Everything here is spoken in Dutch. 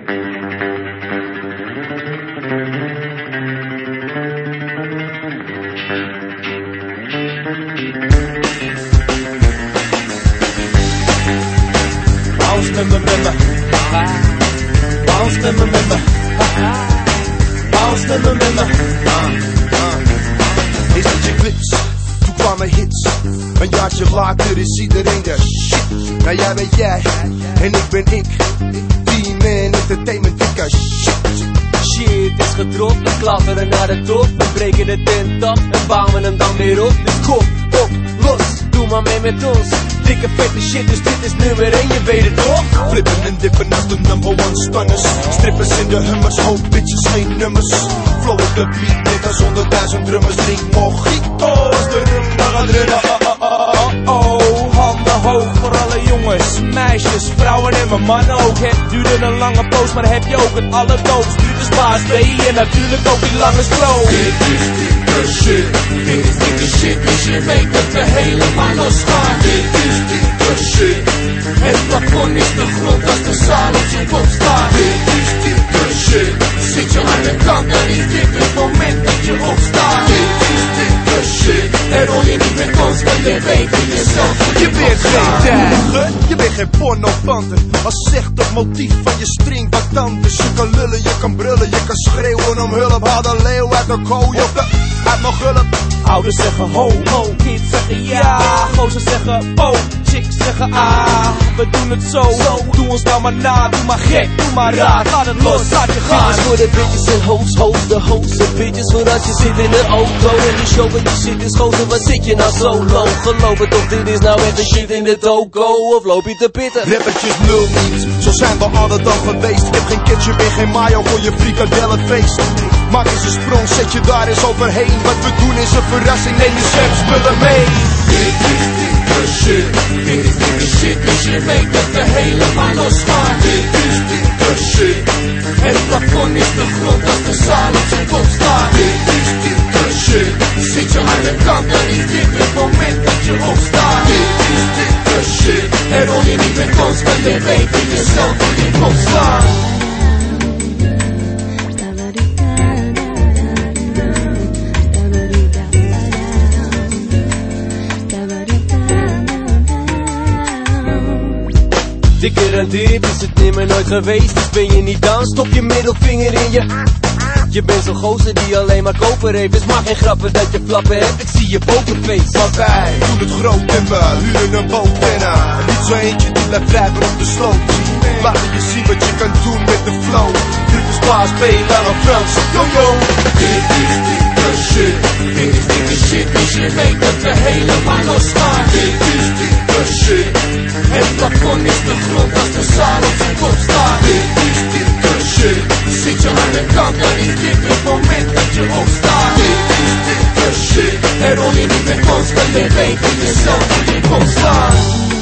Bounce met me, bounce met me, bounce met me. Is het je clips? Toen kwamen hits. Een jaartje later is iedereen de shit. Nou jij bent jij en ik ben ik. Team Man Entertainment, dikke shit. Shit is gedropt, we klapperen naar de top. We breken de tent af en bouwen hem dan weer op. Dus kom op, los, doe maar mee met ons. Dikke vette shit, dus dit is nummer 1, je weet het toch? Flippen en dippen als de number one stunners. Strippers in de hummers, hoop bitches, geen nummers. Flow op de beat, net als 100.000 drummers. Drink mojitos, de rumba gaat rennen. Oh, handen hoog voor alle jongens, meisjes, vrouwen en mijn mannen ook. Het duurde een lange poos, maar heb je ook het allerdoofst. Dit is Baas B en natuurlijk ook die lange slow. Dit is dikke shit, dit is dikke shit, dus je weet dat we helemaal losgaan. Dit is dikke shit, het plafond is de grond als de zaal op zijn kop staat. Dit is dikke shit, zit je aan de kant, dan is dit het moment dat je opstaat. Dit is dikke shit, en rol je niet met ons, want je weet in jezelf hoe Je bent geen tijger, je bent geen pornofanter. Als zegt het motief van je string wat anders. Je kan lullen, je kan brullen, je kan schreeuwen om hulp. Haal de leeuw uit de kooi of uit mijn gulp. Ouders zeggen ho, ho, kids zeggen ja, gozers zeggen po, chicks zeggen ah. We doen het zo, doe ons nou maar na, doe maar gek, doe maar raar. Laat het los, laat je gaan. Dit is voor de bitches en hoes, de hoes en bitches. Voor als je zit in de auto en de show waar je zit is gozer, wat zit je nou zo low? Geloof het toch, dit is nou echt de shit in de toko, of loop je te pitten? Rappertjes lul niet, zo zijn we alle dag geweest. Ik heb geen ketchup en geen mayo voor je frikadellenfeest. Maak eens een sprong, zet je daar eens overheen. Wat we doen is een verrassing, neem je zwemspullen mee. Dit is dikke shit, dit is dikke shit, dus je weet dat we helemaal losgaan. Dit is dikke shit, het plafond is de grond als de zaal op zijn kop staat. Dit is dikke shit, zit je aan de kant, dan is dit het moment dat je opstaat. Dit is dikke shit, en rol je niet met ons, want je weet in jezelf hoe je komt staan. Dikker en dit is het nimmer nooit geweest. Dus ben je niet dan, stop je middelvinger in je. Je bent zo'n gozer die alleen maar koper heeft. Dus mag geen grappen dat je flappen hebt, ik zie je pokerface. Maar wij doen het groot en we huren een boot en niet zo eentje die blijft drijven op de sloot. Laten je zien wat je kan doen met de flow. Dit is Baas B, Lange Frans, yo yo. Dit is dikke shit, dit is dikke shit, dus je weet dat we helemaal losgaan. Dit is dikke shit, het plafond is de grond als de zaal op zijn kop staat. Dit is dikke shit, zit je aan de kant, dan is dit het moment dat je opstaat. Dit is dikke shit, en rol je niet met ons, want je weet in jezelf hoe je komt staan.